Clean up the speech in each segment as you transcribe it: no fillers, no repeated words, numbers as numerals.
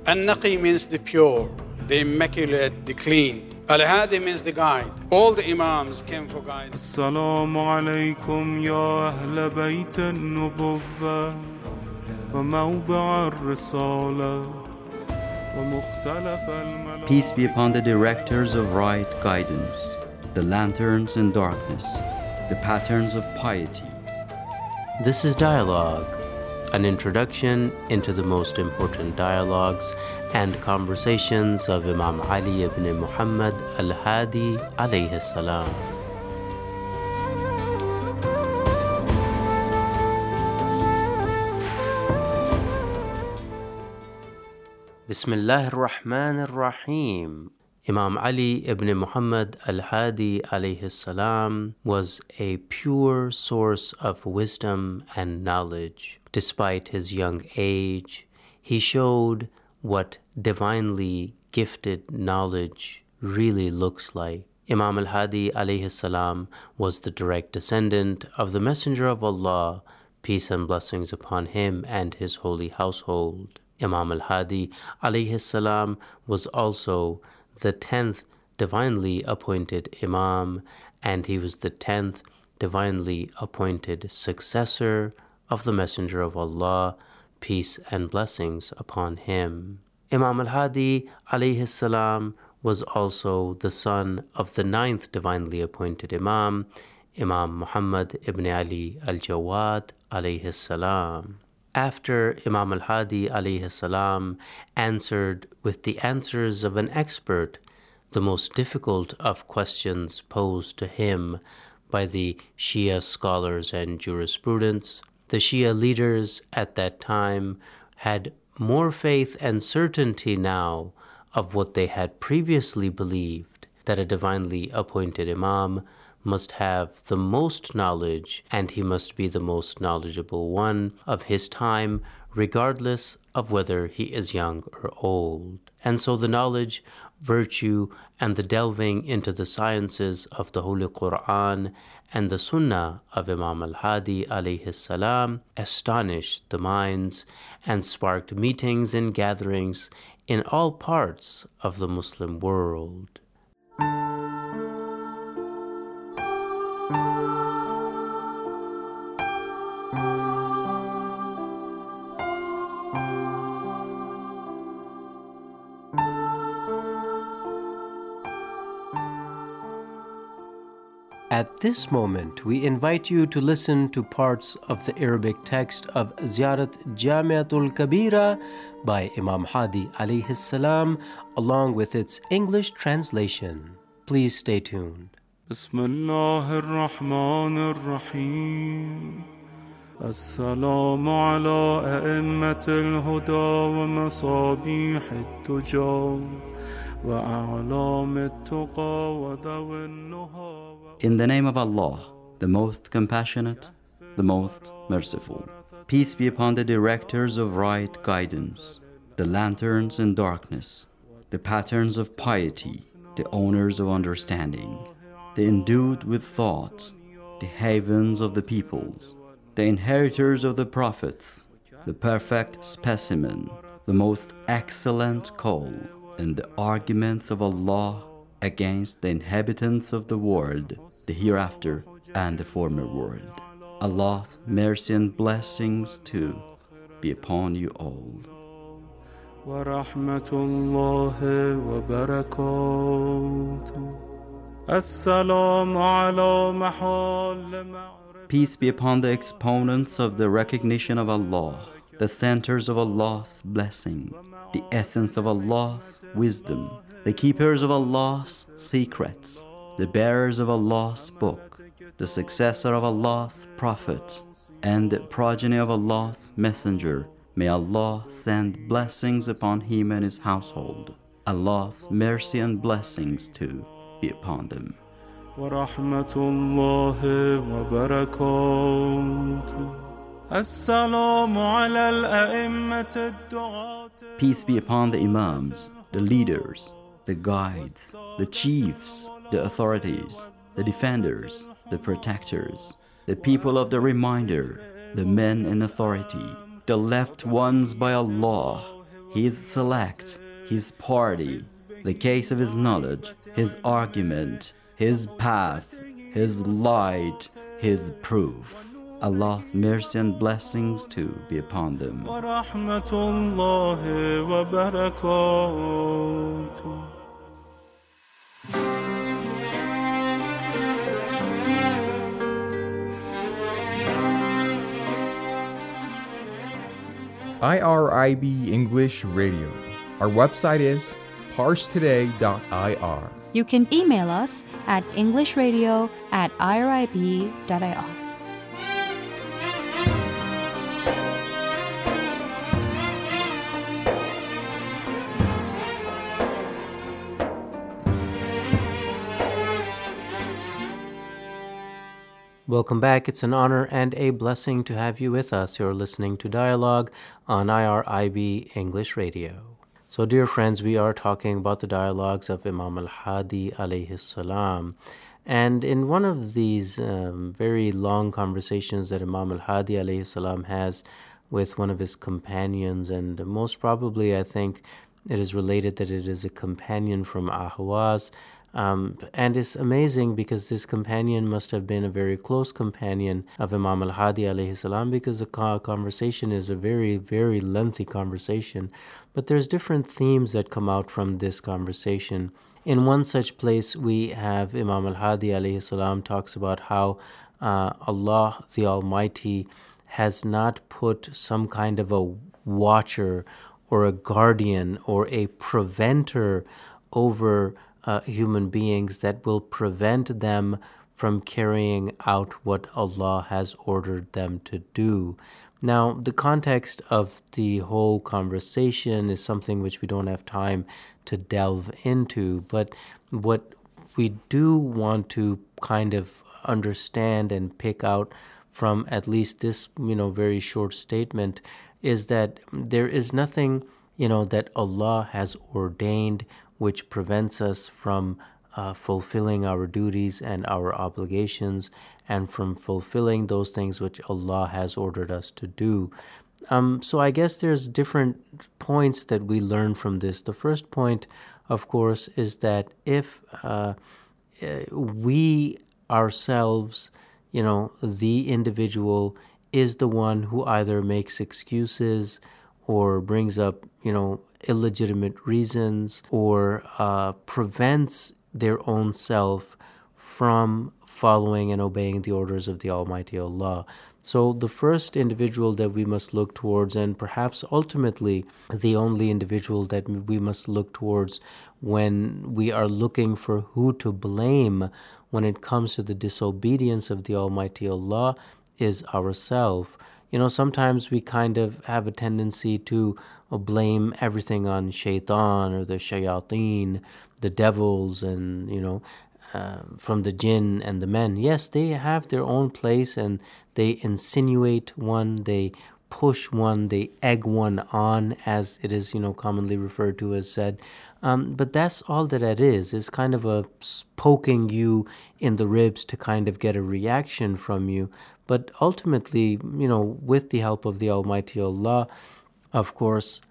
An-Naqi means the pure, the immaculate, the clean. Al-Hadi means the guide. All the Imams came for guidance. Assalamu alaikum ya ahl bayt an-nubuwwah wa mawdi' ar-risalah wa mukhtalaf al-malak. Peace be upon the directors of right guidance, the lanterns in darkness, the patterns of piety. This is Dialogue, an introduction into the most important dialogues and conversations of Imam Ali ibn Muhammad al-Hadi alayhi salam. Bismillah ar-Rahman ar-Rahim. Imam Ali ibn Muhammad al-Hadi alayhi salam was a pure source of wisdom and knowledge. Despite his young age, he showed what divinely gifted knowledge really looks like. Imam al-Hadi alayhi salam was the direct descendant of the Messenger of Allah, peace and blessings upon him and his holy household. Imam al-Hadi alayhi salam was also the 10th divinely appointed Imam, and he was the 10th divinely appointed successor of the Messenger of Allah, peace and blessings upon him. Imam al-Hadi alayhi salam was also the son of the 9th divinely appointed Imam, Imam Muhammad ibn Ali al-Jawad alayhi salam. After Imam al-Hadi alayhi salam answered with the answers of an expert the most difficult of questions posed to him by the Shia scholars and jurisprudents, the Shia leaders at that time had more faith and certainty now of what they had previously believed, that a divinely appointed Imam must have the most knowledge, and he must be the most knowledgeable one of his time, regardless of whether he is young or old. And so the knowledge, virtue, and the delving into the sciences of the Holy Quran and the Sunnah of Imam al-Hadi alayhi salam astonished the minds and sparked meetings and gatherings in all parts of the Muslim world. At this moment, we invite you to listen to parts of the Arabic text of Ziyarat Jamiatul Kabira by Imam Hadi alayhi salam, along with its English translation. Please stay tuned. Bismillah ar-Rahman ar-Rahim. Assalamu ala a'immatil huda wa masabihit tuja wa a'lamit tuqa wa dhawin nuha. In the name of Allah, the most compassionate, the most merciful. Peace be upon the directors of right guidance, the lanterns in darkness, the patterns of piety, the owners of understanding, the endued with thought, the havens of the peoples, the inheritors of the prophets, the perfect specimen, the most excellent call, and the arguments of Allah against the inhabitants of the world, the hereafter and the former world. Allah's mercy and blessings too be upon you all. Wa rahmatullahi wa barakatuh. Assalamu ala mahal. Peace be upon the exponents of the recognition of Allah, the centers of Allah's blessing, the essence of Allah's wisdom, the keepers of Allah's secrets, the bearers of Allah's book, the successor of Allah's prophet, and the progeny of Allah's messenger. May Allah send blessings upon him and his household. Allah's mercy and blessings too be upon them. Wa rahmatullahi wa barakatuh. Assalamu ala al-a'immat ad-du'at. Peace be upon the Imams, the leaders, the guides, the chiefs, the authorities, the defenders, the protectors, the people of the reminder, the men in authority, the left ones by Allah, his select, his party, the case of his knowledge, his argument, his path, his light, his proof. Allah's mercy and blessings too be upon them. ورحمة الله وبركاته. IRIB English Radio. Our website is parstoday.ir. You can email us at englishradio@irib.ir. Welcome back. It's an honor and a blessing to have you with us. You're listening to Dialogue on IRIB English Radio. So, dear friends, we are talking about the dialogues of Imam al-Hadi alayhi salam. And in one of these very long conversations that Imam al-Hadi alayhi salam has with one of his companions, and most probably I think it is related that it is a companion from Ahwaz. And it's amazing because this companion must have been a very close companion of Imam al-Hadi alayhi salam, because the conversation is a very, very lengthy conversation. But there's different themes that come out from this conversation. In one such place, we have Imam al-Hadi alayhi salam talks about how Allah the Almighty has not put some kind of a watcher or a guardian or a preventer over human beings that will prevent them from carrying out what Allah has ordered them to do. Now, the context of the whole conversation is something which we don't have time to delve into, but what we do want to kind of understand and pick out from at least this, very short statement is that there is nothing, that Allah has ordained which prevents us from fulfilling our duties and our obligations and from fulfilling those things which Allah has ordered us to do. So I guess there's different points that we learn from this. The first point, of course, is that if we ourselves, the individual is the one who either makes excuses or brings up, illegitimate reasons or prevents their own self from following and obeying the orders of the Almighty Allah. So the first individual that we must look towards, and perhaps ultimately the only individual that we must look towards when we are looking for who to blame when it comes to the disobedience of the Almighty Allah, is ourselves. Sometimes we kind of have a tendency to blame everything on shaitan or the shayateen, the devils, and, from the jinn and the men. Yes, they have their own place and they insinuate one, they push one, they egg one on, as it is, commonly referred to as said. But that's all that is kind of a poking you in the ribs to kind of get a reaction from you. But ultimately, with the help of the Almighty Allah, of course,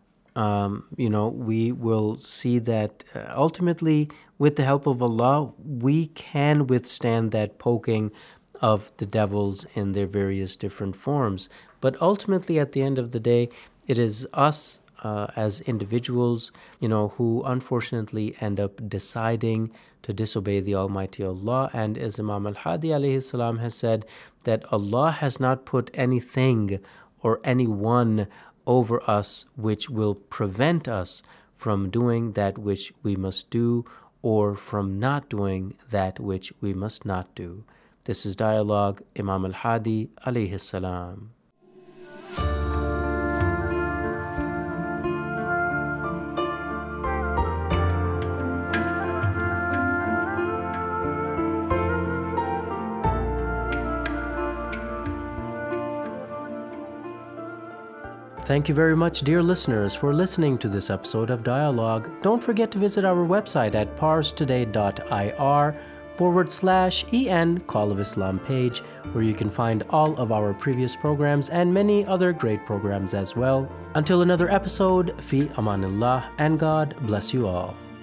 we will see that ultimately, with the help of Allah, we can withstand that poking of the devils in their various different forms. But ultimately, at the end of the day, it is us as individuals, who unfortunately end up deciding to disobey the Almighty Allah. And as Imam al-Hadi alayhi salam has said, that Allah has not put anything or anyone over us which will prevent us from doing that which we must do or from not doing that which we must not do. This is Dialogue, Imam al-Hadi alayhi salam. Thank you very much, dear listeners, for listening to this episode of Dialogue. Don't forget to visit our website at parstoday.ir, facebook.com/en Call of Islam page, where you can find all of our previous programs and many other great programs as well. Until another episode, fi amanillah, and God bless you all.